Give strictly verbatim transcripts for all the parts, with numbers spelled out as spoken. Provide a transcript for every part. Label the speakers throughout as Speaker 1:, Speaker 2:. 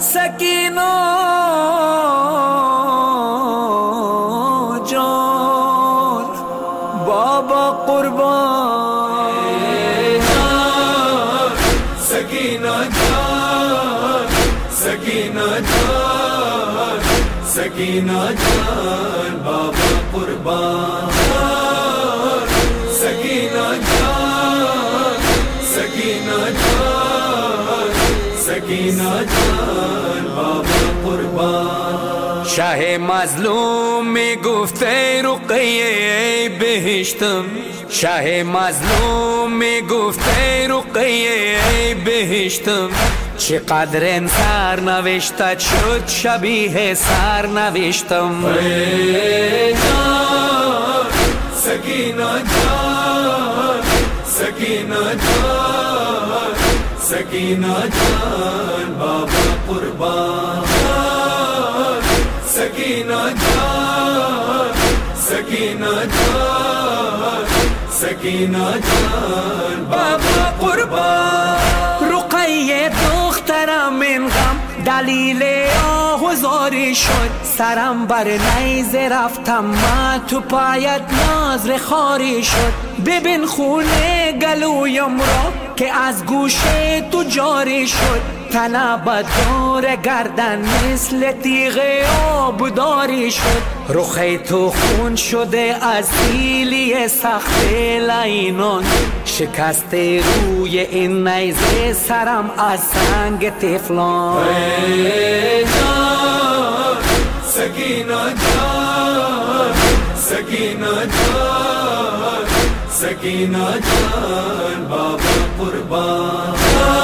Speaker 1: سکینہ جان بابا قربان،
Speaker 2: سکینہ جان سکینہ جان سکینہ جان بابا قربان، سکینہ جان سکینہ جان سکینہ جان بابا قربان.
Speaker 1: شاه مظلوم میگفته رقیه ای بهشتم، شاه مظلوم میگفته رقیه ای بهشتم، چقدر این سرنوشتت شد شبیه سرنوشتم.
Speaker 2: ای جان سکینہ جان سکینہ جان سکینہ جان بابا قربان، سکینہ جان سکینہ جان سکینہ جان بابا قربان.
Speaker 1: رقیه دخترم این غم دلیل آهوزاری شد، سرم بر نیزه رفتم من تو پایت نازر خاری شد. ببین خونه گلویم را که از گوشه تو جاری شد، تنبت دور گردن مثل تیغ آبداری شد. رخی تو خون شده از سیلی سخت لعینان، شکست روی این نیزه سرم از سنگ تفلان.
Speaker 2: ای جان سکینہ جان سکینہ جان سکینہ جان بابا قربان،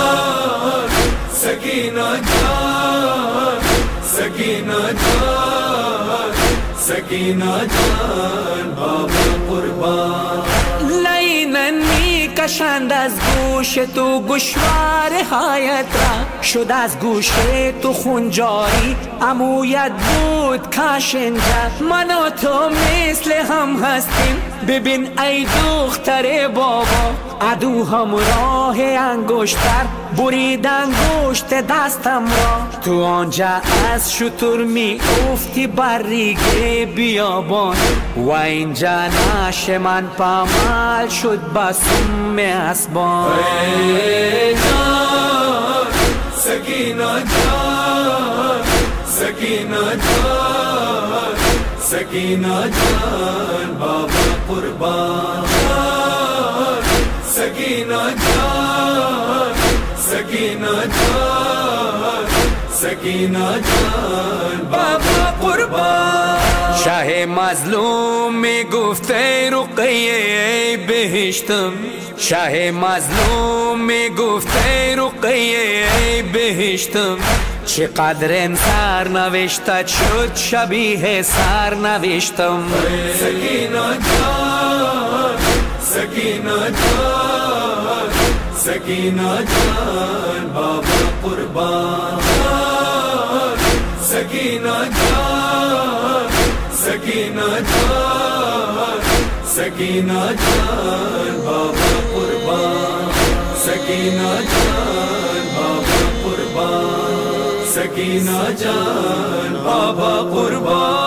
Speaker 2: سکینہ جان سکینہ جان سکینہ جان بابا قربان.
Speaker 1: لینن میکشند از گوش تو گوشوار هایت را، شد از گوش تو خون جاری عمویت بود کاش اینجا. من و تو مثل هم هستیم، ببین ای دختر بابا، عدو همراه انگشتر برید انگشت دستم را. تو آنجا از شتر می افتی بر ریگ بیابان، و اینجا نعش من پامال شد بسم اسبان.
Speaker 2: ای جان سکینہ جان سکینہ جان سکینہ جان بابا قربان، سکینہ جان سکینہ جان سکینہ جان بابا قربان.
Speaker 1: شاه مظلوم میگفته رقیه ای بهشتم، شاه مظلوم میگفته رقیه ای بهشتم، چقدر این سرنوشتت شد شبیه سرنوشتم.
Speaker 2: سکینہ جان سکینہ جان سکینہ جان بابا قربان، سکینہ جان سکینہ جان سکینہ جان بابا قربان، سکینہ جان بابا قربان، سکینہ جان بابا قربان.